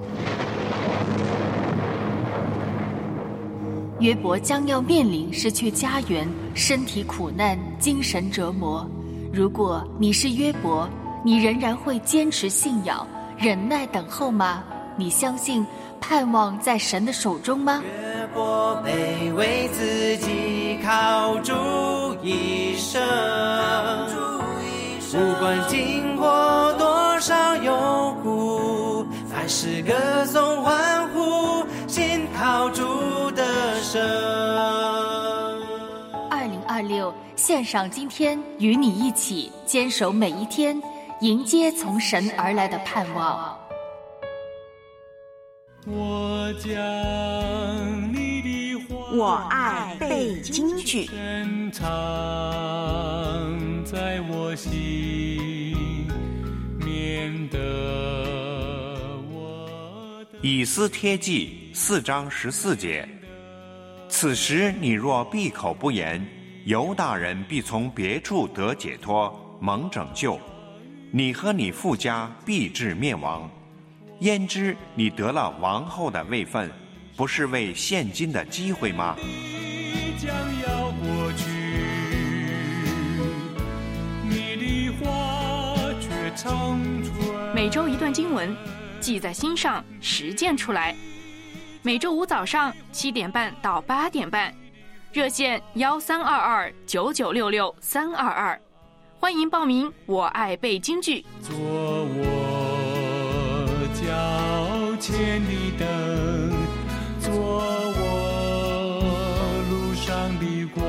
约伯将要面临失去家园、身体苦难、精神折磨。如果你是约伯，你仍然会坚持信仰、忍耐等候吗？你相信、盼望在神的手中吗？ 约伯卑微自己靠主一生，不管经过多少幽谷，凡事歌颂欢呼，信靠主的神。 二零二六献上今天，与你一起坚守每一天，迎接从神而来的盼望。 我将你的话， 我爱背京剧， 深藏在我心，免得我的。 以斯帖记四章十四节，此时你若闭口不言，犹大人必从别处得解脱，蒙拯救，你和你父家必至灭亡。焉知你得了王后的位分，不是为现今的机会吗？ 将要过去，你的话却长存。 每周一段经文，记在心上，实践出来。每周五早上七点半到八点半，热线幺三二二九九六六三二二，欢迎报名。我爱背京剧， 做我脚前的灯，做我路上的光。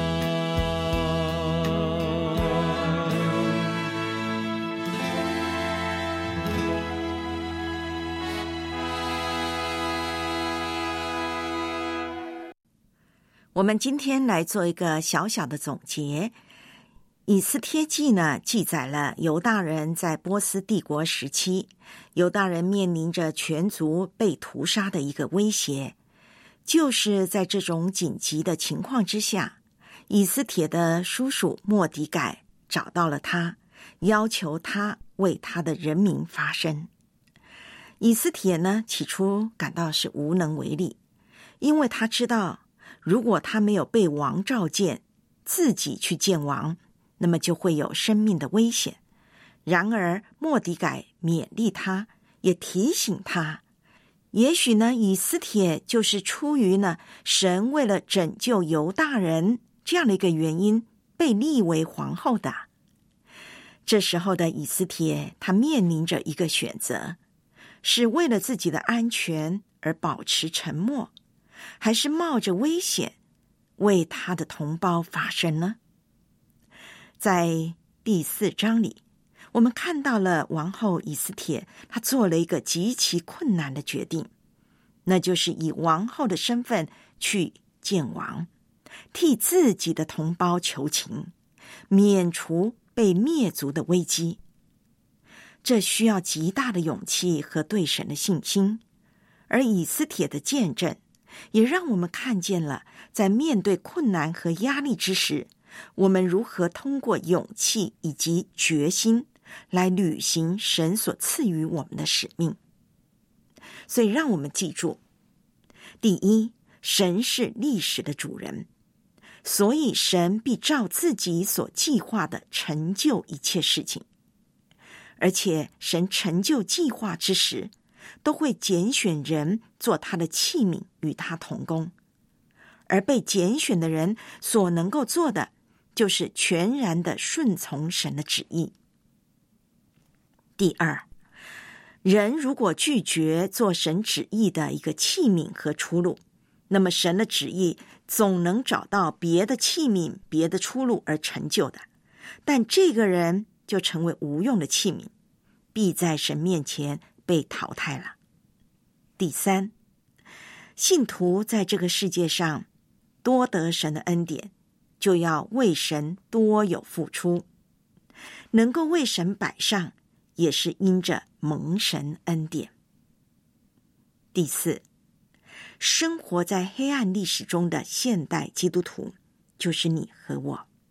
我们今天来做一个小小的总结。以斯帖记呢，记载了犹大人在波斯帝国时期，犹大人面临着全族被屠杀的一个威胁。就是在这种紧急的情况之下，以斯帖的叔叔末底改找到了他，要求他为他的人民发声。以斯帖呢，起初感到是无能为力，因为他知道，如果他没有被王召见，自己去见王，那么就会有生命的危险。然而末底改勉励他，也提醒他，也许呢，以斯帖就是出于呢神为了拯救犹大人这样的一个原因被立为皇后的。这时候的以斯帖，他面临着一个选择，是为了自己的安全而保持沉默，还是冒着危险为他的同胞发声呢？在第四章里，我们看到了王后以斯帖，她做了一个极其困难的决定，那就是以王后的身份去见王，替自己的同胞求情，免除被灭族的危机。这需要极大的勇气和对神的信心，而以斯帖的见证也让我们看见了，在面对困难和压力之时，我们如何通过勇气以及决心来履行神所赐予我们的使命。所以让我们记住，第一，神是历史的主人，所以神必照自己所计划的成就一切事情。而且神成就计划之时，都会拣选人做他的器皿，与他同工。而被拣选的人所能够做的，就是全然的顺从神的旨意。第二，人如果拒绝做神旨意的一个器皿和出路，那么神的旨意总能找到别的器皿、别的出路而成就的，但这个人就成为无用的器皿，必在神面前被淘汰了。第三，信徒在这个世界上多得神的恩典，就要为神多有付出，能够为神摆上，也是因着蒙神恩典。第四，生活在黑暗历史中的现代基督徒，就是你和我，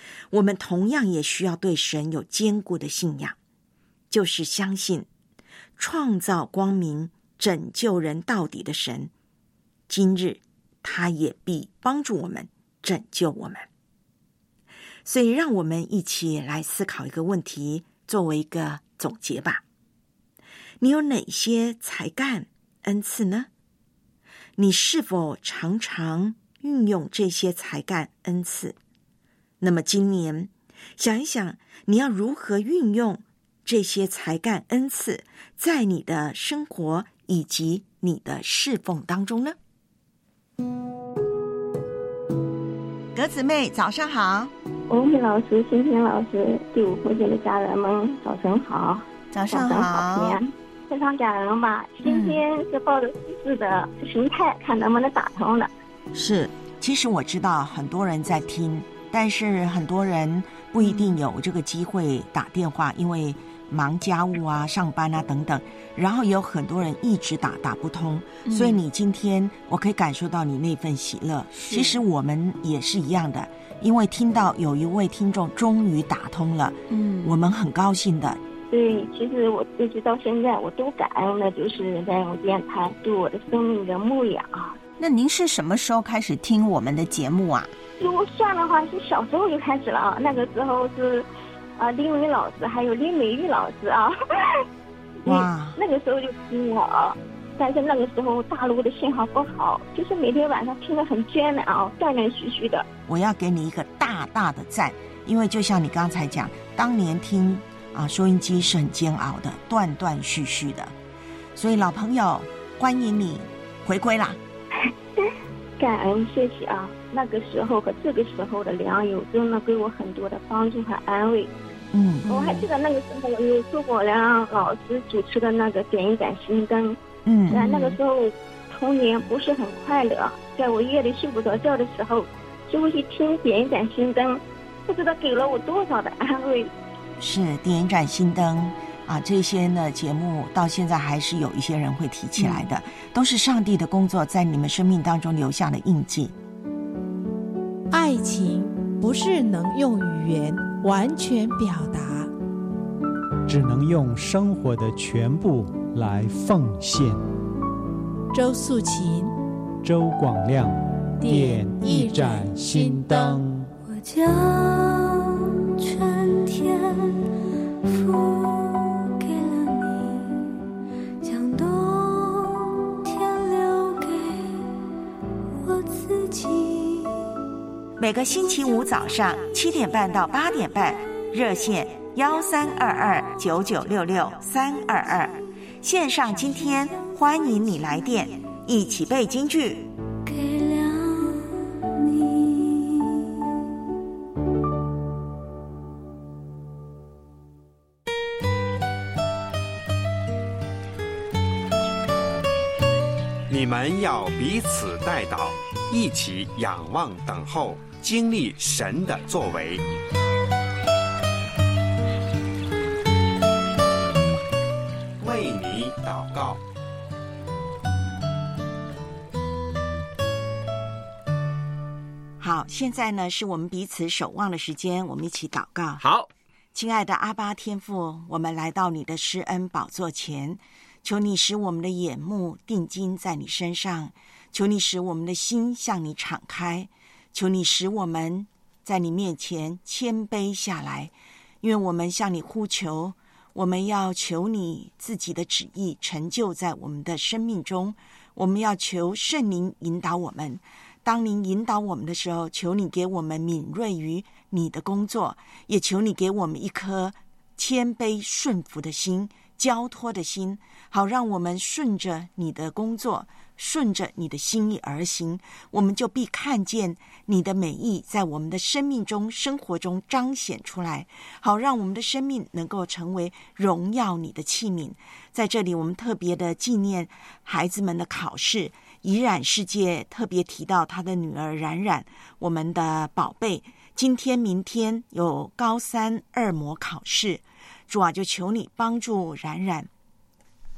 我们同样也需要对神有坚固的信仰，就是相信创造光明、拯救人到底的神，今日他也必帮助我们，拯救我们。所以让我们一起来思考一个问题，作为一个总结吧。你有哪些才干、恩赐呢？你是否常常运用这些才干、恩赐？那么今年想一想，你要如何运用这些才干、恩赐在你的生活以及你的侍奉当中呢？ 格子妹，早上好。 文慧老师、欣欣老师、第五附近的家人们，早晨好。 早上好。 非常感人吧？今天是抱着试试的心态，看能不能打通了。 是，其实我知道很多人在听，但是很多人不一定有这个机会打电话，因为忙家务啊、上班啊等等，然后也有很多人一直打打不通，嗯、所以你今天我可以感受到你那份喜乐。其实我们也是一样的，因为听到有一位听众终于打通了，嗯，我们很高兴的。 对，其实我一直到现在我都感恩的，就是在用电台对我的生命的牧养啊。 那您是什么时候开始听我们的节目啊？ 如果算的话，是小时候就开始了啊。那个时候是啊，林伟老师还有林美玉老师啊，哇，那个时候就听了啊。但是那个时候大陆的信号不好，就是每天晚上听得很艰难啊，断断续续的。 我要给你一个大大的赞，因为就像你刚才讲，当年听啊收音机是很煎熬的，断断续续的。所以老朋友，欢迎你回归啦！ 感恩谢谢啊。那个时候和这个时候的良友真的给我很多的帮助和安慰。嗯，我还记得那个时候有诸葛亮老师主持的那个点一盏心灯。嗯，然后那个时候童年不是很快乐，在我夜里睡不着觉的时候，就会去听点一盏心灯，不知道给了我多少的安慰。 是点一盏心灯啊，这些呢节目到现在还是有一些人会提起来的，嗯、都是上帝的工作在你们生命当中留下的印记。 爱情不是能用语言完全表达， 只能用生活的全部来奉献。 周素琴、 周广亮，点一盏心灯。 我将春天付给了你，将冬天留给我自己。 每个星期五早上七点半到八点半，热线幺三二二九九六六三二二，线上今天欢迎你来电，一起背京剧。 给了你。 你们要彼此代祷，一起仰望等候，经历神的作为。为你祷告。 好，现在呢是我们彼此守望的时间，我们一起祷告。 好， 亲爱的阿爸天父，我们来到你的施恩宝座前，求你使我们的眼目定睛在你身上，求你使我们的心向你敞开，求你使我们在你面前谦卑下来，因为我们向你呼求，我们要求你自己的旨意成就在我们的生命中，我们要求圣灵引导我们。当您引导我们的时候，求你给我们敏锐于你的工作，也求你给我们一颗谦卑顺服的心，交托的心，好让我们顺着你的工作，顺着你的心意而行，我们就必看见你的美意在我们的生命中、生活中彰显出来，好让我们的生命能够成为荣耀你的器皿。在这里我们特别的纪念孩子们的考试，怡冉世界特别提到他的女儿冉冉，我们的宝贝，今天明天有高三二模考试，主啊，就求你帮助冉冉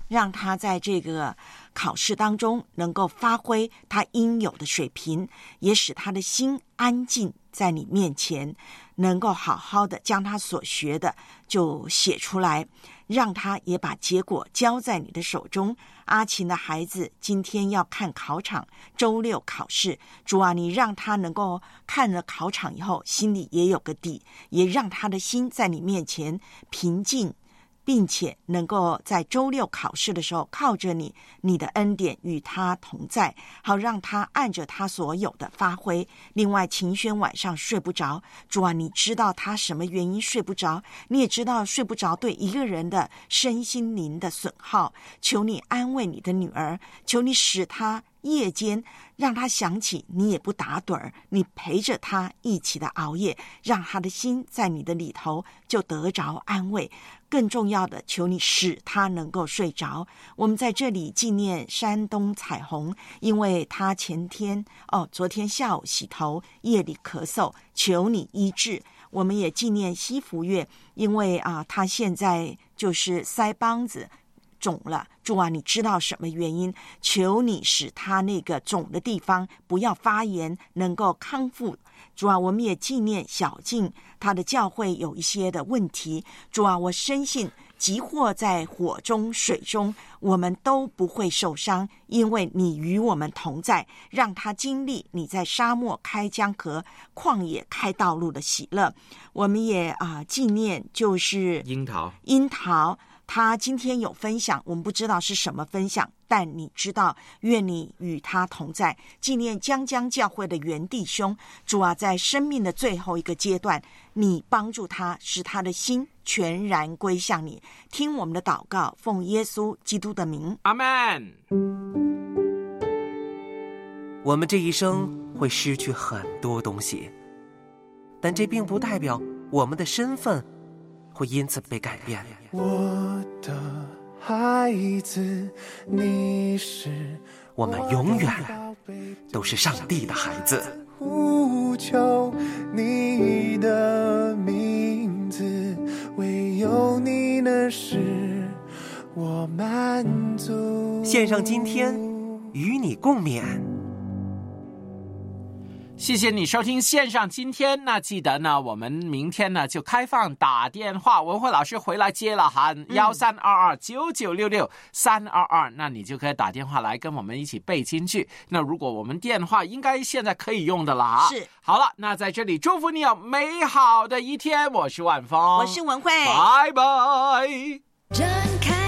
让他在这个考试当中能够发挥他应有的水平，也使他的心安静在你面前，能够好好的将他所学的就写出来，让他也把结果交在你的手中。阿琴的孩子今天要看考场，周六考试，主啊，你让他能够看了考场以后心里也有个底，也让他的心在你面前平静，并且能够在周六考试的时候靠着你，你的恩典与他同在，好让他按着他所有的发挥。另外，秦轩晚上睡不着，主啊，你知道他什么原因睡不着，你也知道睡不着对一个人的身心灵的损耗，求你安慰你的女儿，求你使他夜间让他想起你也不打盹儿，你陪着他一起的熬夜，让他的心在你的里头就得着安慰。更重要的，求你使他能够睡着。我们在这里纪念山东彩虹，因为他前天哦，昨天下午洗头，夜里咳嗽，求你医治。我们也纪念西福月，因为啊，他现在就是腮帮子肿了，主啊，你知道什么原因，求你使他那个肿的地方不要发炎，能够康复。主啊，我们也纪念小静，他的教会有一些的问题，主啊，我深信即或在火中水中，我们都不会受伤，因为你与我们同在，让他经历你在沙漠开江河，旷野开道路的喜乐。我们也啊、呃、纪念就是樱桃樱桃他今天有分享，我们不知道是什么分享，但你知道，愿你与他同在。纪念江江教会的袁弟兄，主啊，在生命的最后一个阶段，你帮助他，使他的心全然归向你。听我们的祷告，奉耶稣基督的名， 阿们。 我们这一生会失去很多东西，但这并不代表我们的身份会因此被改变。 我的孩子，你是我们永远都是上帝的孩子。 呼求你的名字，唯有你能使我满足。 献上今天，与你共勉。 谢谢你收听线上今天，那记得呢，我们明天呢就开放打电话，文慧老师回来接了哈，幺三二二九九六六三二二，那你就可以打电话来跟我们一起背金句。那如果我们电话应该现在可以用的了哈。 是， 好了，那在这里祝福你有美好的一天，我是万峰， 我是文慧， 拜拜。 睁开